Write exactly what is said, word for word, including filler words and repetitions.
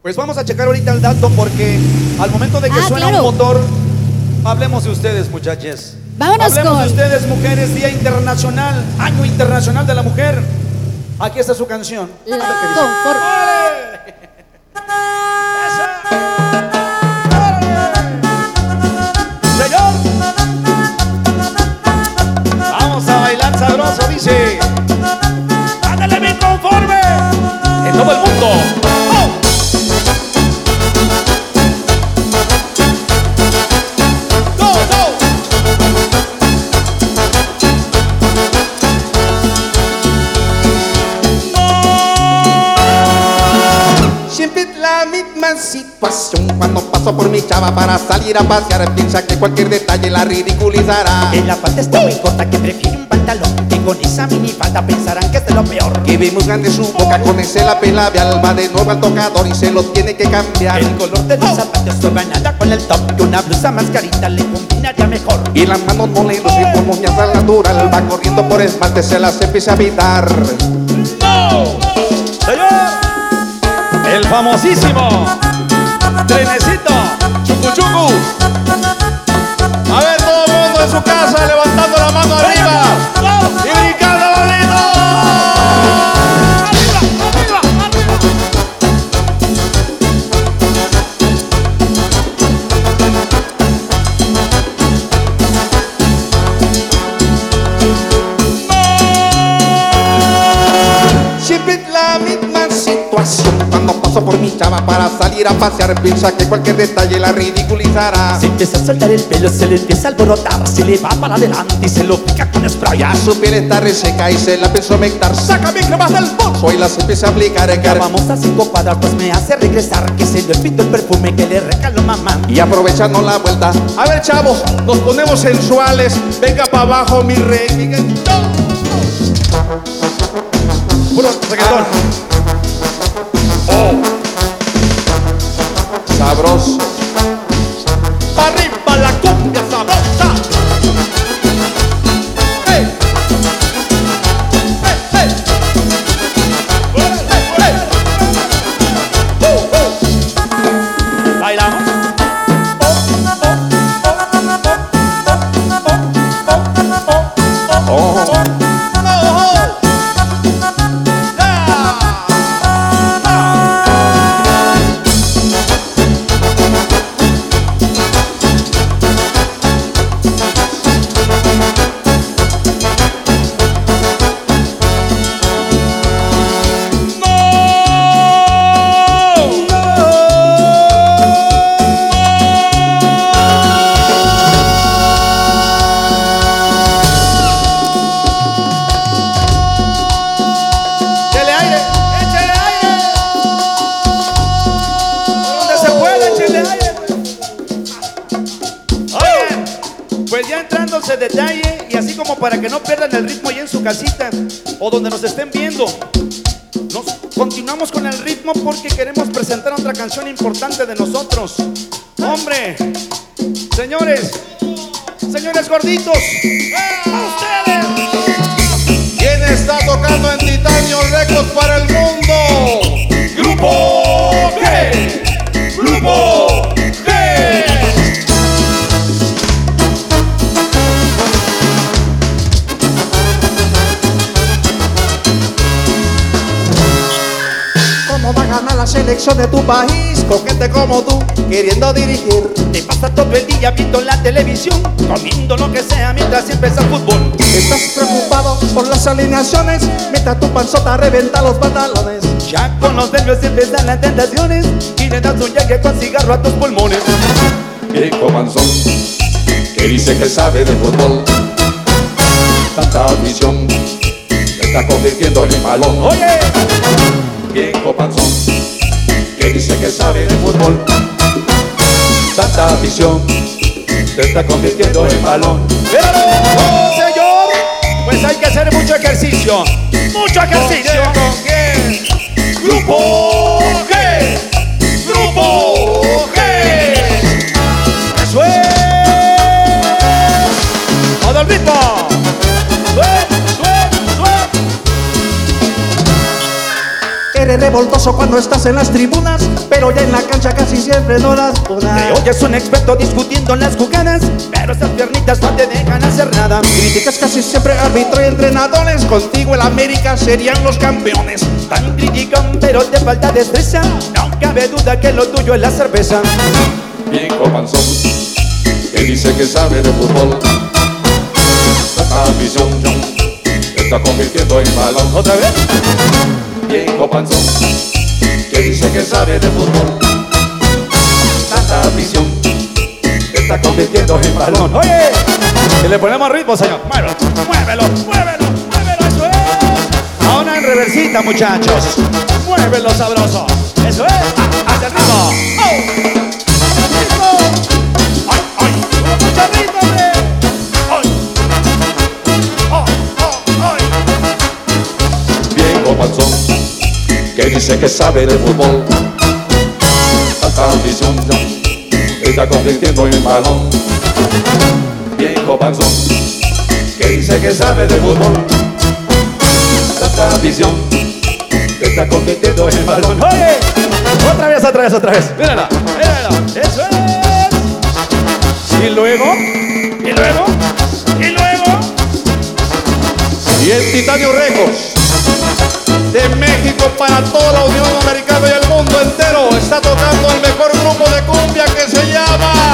Pues vamos a checar ahorita el dato porque al momento de que Ah, suena claro. un motor, hablemos de ustedes, muchachas. Vámonos hablemos con- de ustedes, mujeres, Día Internacional, Año Internacional de la Mujer. Aquí está su canción. La ¿Qué dice? confort- ¡Órale! ¡Eso! ¡Órale! ¡Señor! Vamos a bailar sabroso, dice. ¡Ándale bien conforme! En todo el mundo. ¡Oh! ¡Go, go! Siempre es la misma situación cuando paso por mi chava para salir a pasear. Piensa que cualquier detalle la ridiculizará. Que la falda está muy corta, que prefiere un pantalón. Que con esa minifalda pensarán que es de lo peor. Que ve muy grande su boca con ese lápiz labial. Va de nuevo al tocador y se lo tiene que cambiar. El color de los zapatos no va nada con el top. Que una blusa más carita le combinaría mejor. Y las manos no le lucen como ñaza natural. Va corriendo por esmalte, se las empieza a evitar. ¡No! ¡Señor! El famosísimo trenecito Chucu Chucu. A ver, todo el mundo en su casa levantando la mano arriba y brincando bonito. ¡Arriba, arriba, arriba! Siempre es la misma situación cuando paso por mi chava para salir a pasear. Piensa que cualquier detalle la ridiculizará. Se empieza a soltar el pelo, se le empieza a alborotar. Se le va para adelante y se lo pica con spray. Ya su piel está reseca y se la piensa humectar. Saca mi cremas del bolso y las empieza a aplicar. Ya vamos a cinco cuadras, pues me hace regresar. Que se le olvidó el perfume que le recaló mamá. Y aprovechando la vuelta, a ver chavos, nos ponemos sensuales. Venga para abajo mi rey. Venga. Puro reggaetón. Sabroso. Pa' arriba la cumbia sabrosa. ¡Hey! ¡Hey, hey! ¡Hey, hey! ¡Uh, uh! ¿Bailamos? Pues ya entrándose detalle y así como para que no pierdan el ritmo ahí en su casita o donde nos estén viendo, nos continuamos con el ritmo porque queremos presentar otra canción importante de nosotros. Hombre, señores, señores gorditos, ¡a ustedes! ¿Quién está tocando en Titanio Records para el mundo? ¡Grupo G! ¡Grupo G! ¿Cómo va a ganar la selección de tu país? Con gente como tú, queriendo dirigir. Te pasa todo el día viendo la televisión, comiendo lo que sea mientras empieza el fútbol. Estás preocupado por las alineaciones, mientras tu panzota reventa los pantalones. Ya con los nervios empiezan las tentaciones y le das un llegue con cigarro a tus pulmones. Viejo panzón que dice que sabe de fútbol, tanta afición se está convirtiendo en balón. Oye, Viejo panzón que dice que sabe de fútbol, tanta afición se está convirtiendo en balón. ¡oh, señor! Pues hay que hacer mucho ejercicio. ¡Mucho ejercicio! ¿Con qué? ¡Grupo G! ¡Grupo G! ¡Eso es! ¡Todo el ritmo! ¡Sue, sue, sue! Eres revoltoso cuando estás en las tribunas, pero ya en la cancha casi siempre no das una. Te oyes un experto discutiendo en las jugadas, pero esas piernitas no te dejan hacer nada. Criticas casi siempre árbitro y entrenadores, contigo el América serían los campeones. Tan criticón, pero te falta destreza, no cabe duda que lo tuyo es la cerveza. Viejo panzón, que dice que sabe de fútbol. Tanta ambición te está convirtiendo en balón. ¿Otra vez? Viejo panzón, que dice que sabe de fútbol. Tanta ambición te está convirtiendo en balón. Oye, y le ponemos ritmo, señor. Muévelo, muévelo, muévelo, muévelo, eso es. Ahora en reversita, muchachos. Muévelo sabroso. Eso es. Hacia el ritmo. ¡Oh! ¡Ritmo! ¡Ay, ay! ¡Mucho ritmo, hombre! ¡Ay! ¡Oh, oh, ay! Viejo panzón, que dice que sabe de fútbol. Tanta ambición te está convirtiendo en balón. Viejo panzón, que dice que sabe de fútbol. Tanta ambición te está convirtiendo en balón. Oye, otra vez, otra vez, otra vez. Mírala, mírala. Eso es. Y luego, y luego, y luego. Y el Titanio Records de México para toda la Unión Americana y el mundo entero está tocando el mejor grupo de cumbia que se llama